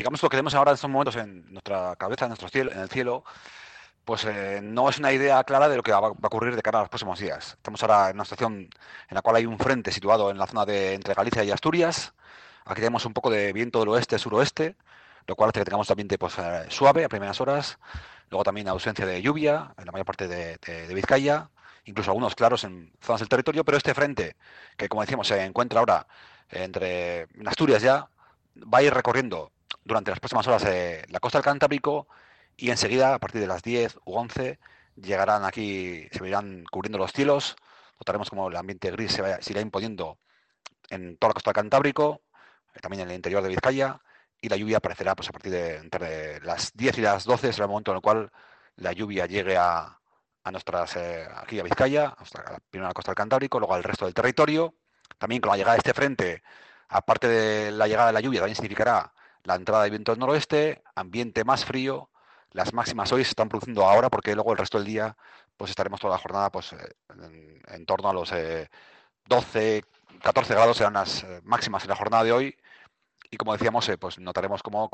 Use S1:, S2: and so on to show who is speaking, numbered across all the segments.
S1: digamos, lo que tenemos ahora en estos momentos en nuestra cabeza, en nuestro cielo, en el cielo, pues no es una idea clara de lo que va a ocurrir de cara a los próximos días. Estamos ahora en una situación en la cual hay un frente situado en la zona de entre Galicia y Asturias. Aquí tenemos un poco de viento del oeste-suroeste, lo cual hace que tengamos un ambiente pues, suave a primeras horas. Luego también ausencia de lluvia en la mayor parte de Vizcaya, incluso algunos claros en zonas del territorio, pero este frente, que como decíamos se encuentra ahora entre en Asturias ya, va a ir recorriendo durante las próximas horas la costa del Cantábrico y enseguida, a partir de las 10 u 11, llegarán aquí, se irán cubriendo los cielos. Notaremos como el ambiente gris se irá imponiendo en toda la costa del Cantábrico, también en el interior de Vizcaya, y la lluvia aparecerá pues, a partir de entre las 10 y las 12, será el momento en el cual la lluvia llegue a nuestras, aquí a Vizcaya, hasta primero a la costa del Cantábrico, luego al resto del territorio. También con la llegada de este frente, aparte de la llegada de la lluvia, también significará la entrada de viento del noroeste, ambiente más frío. Las máximas hoy se están produciendo ahora porque luego el resto del día pues estaremos toda la jornada pues en torno a los 12, 14 grados serán las máximas en la jornada de hoy y como decíamos, pues notaremos cómo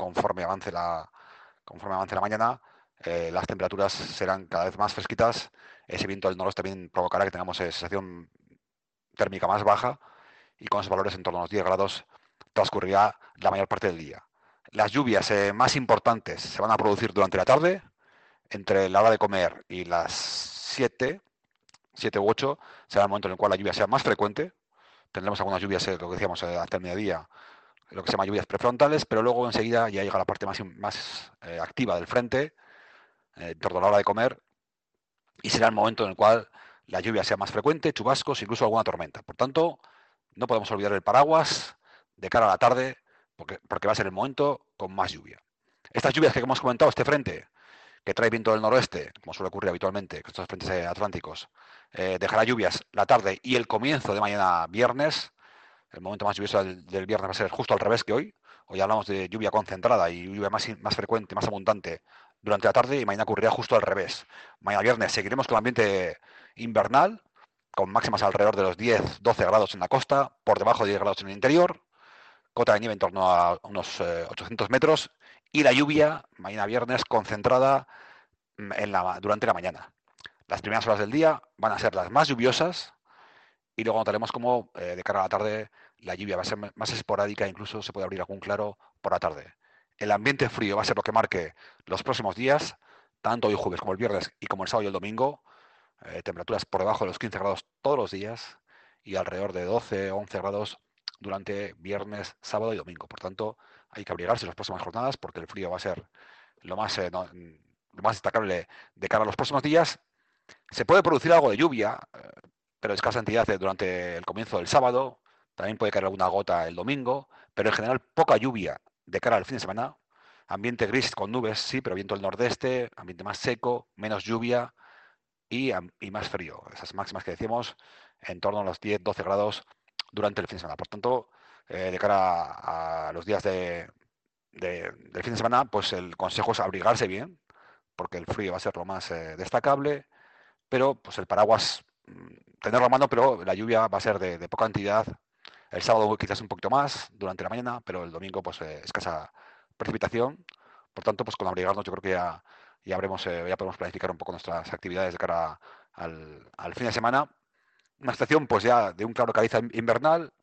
S1: conforme avance la mañana, las temperaturas serán cada vez más fresquitas. Ese viento del noroeste también provocará que tengamos sensación térmica más baja y con esos valores en torno a los 10 grados transcurrirá la mayor parte del día. Las lluvias más importantes se van a producir durante la tarde, entre la hora de comer y las 7 u 8 será el momento en el cual la lluvia sea más frecuente. Tendremos algunas lluvias, lo que decíamos, hasta el mediodía, lo que se llama lluvias prefrontales, pero luego enseguida ya llega la parte más activa del frente, en torno a la hora de comer, y será el momento en el cual la lluvia sea más frecuente, chubascos, incluso alguna tormenta. Por tanto, no podemos olvidar el paraguas de cara a la tarde, porque va a ser el momento con más lluvia. Estas lluvias que hemos comentado, este frente, que trae viento del noroeste, como suele ocurrir habitualmente con estos frentes atlánticos, dejará lluvias la tarde y el comienzo de mañana viernes. El momento más lluvioso del viernes va a ser justo al revés que hoy. Hoy hablamos de lluvia concentrada y lluvia más frecuente, más abundante durante la tarde y mañana ocurrirá justo al revés. Mañana viernes seguiremos con el ambiente invernal, con máximas alrededor de los 10, 12 grados en la costa, por debajo de 10 grados en el interior, cota de nieve en torno a unos 800 metros y la lluvia mañana viernes concentrada durante la mañana. Las primeras horas del día van a ser las más lluviosas, y luego notaremos cómo de cara a la tarde la lluvia va a ser más esporádica, incluso se puede abrir algún claro por la tarde. El ambiente frío va a ser lo que marque los próximos días, tanto hoy jueves como el viernes y como el sábado y el domingo. Temperaturas por debajo de los 15 grados todos los días y alrededor de 12 o 11 grados durante viernes, sábado y domingo. Por tanto, hay que abrigarse en las próximas jornadas porque el frío va a ser lo más, lo más destacable de cara a los próximos días. Se puede producir algo de lluvia, pero escasa cantidad durante el comienzo del sábado. También puede caer alguna gota el domingo, pero en general poca lluvia de cara al fin de semana. Ambiente gris con nubes, sí, pero viento del nordeste, ambiente más seco, menos lluvia y más frío. Esas máximas que decíamos en torno a los 10, 12 grados durante el fin de semana. Por tanto, de cara a los días del fin de semana, pues el consejo es abrigarse bien, porque el frío va a ser lo más destacable, pero pues el paraguas tenerlo a mano, pero la lluvia va a ser de poca cantidad. El sábado quizás un poquito más durante la mañana, pero el domingo pues escasa precipitación. Por tanto, pues con abrigarnos yo creo que ya podemos planificar un poco nuestras actividades de cara al fin de semana. Una estación pues ya de un claro caliza invernal,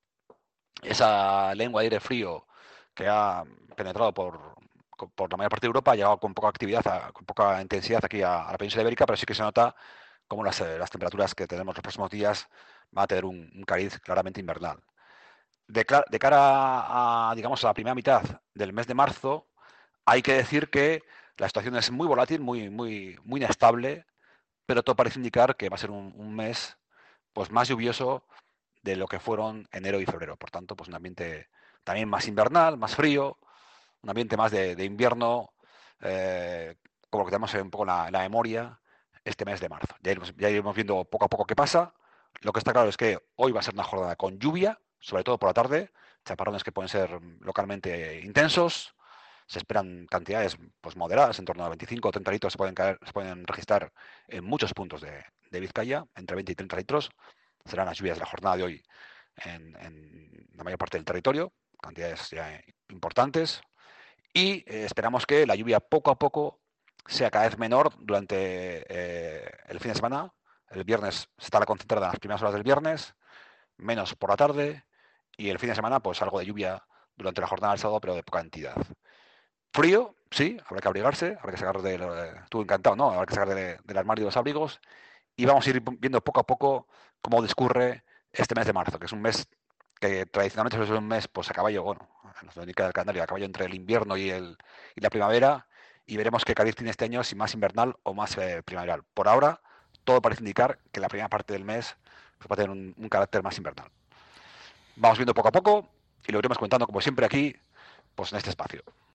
S1: esa lengua de aire frío que ha penetrado por la mayor parte de Europa, ha llegado con poca actividad, con poca intensidad aquí a la península ibérica, pero sí que se nota como las temperaturas que tenemos los próximos días van a tener un cariz claramente invernal. De cara a, digamos, a la primera mitad del mes de marzo, hay que decir que la situación es muy volátil, muy inestable, pero todo parece indicar que va a ser un mes pues, más lluvioso de lo que fueron enero y febrero. Por tanto, pues un ambiente también más invernal, más frío, un ambiente más de invierno, eh, como lo que tenemos un poco en la memoria este mes de marzo. Ya iremos viendo poco a poco qué pasa. Lo que está claro es que hoy va a ser una jornada con lluvia, sobre todo por la tarde, chaparrones que pueden ser localmente intensos. Se esperan cantidades pues, moderadas, en torno a 25 o 30 litros se pueden registrar en muchos puntos de Vizcaya, entre 20 y 30 litros. Serán las lluvias de la jornada de hoy en la mayor parte del territorio, cantidades ya importantes. y esperamos que la lluvia poco a poco sea cada vez menor durante el fin de semana. El viernes se estará concentrada en las primeras horas del viernes, menos por la tarde, y el fin de semana pues algo de lluvia durante la jornada del sábado, pero de poca cantidad. Frío, sí, habrá que abrigarse, habrá que sacar estuve encantado, ¿no? Habrá que sacar del armario los abrigos y vamos a ir viendo poco a poco cómo discurre este mes de marzo, que es un mes que tradicionalmente suele ser un mes, pues a caballo, bueno, en la zona del calendario, a caballo entre el invierno y la primavera, y veremos qué cariz tiene este año, si más invernal o más primaveral. Por ahora, todo parece indicar que la primera parte del mes pues, va a tener un carácter más invernal. Vamos viendo poco a poco y lo iremos comentando, como siempre, aquí, pues en este espacio.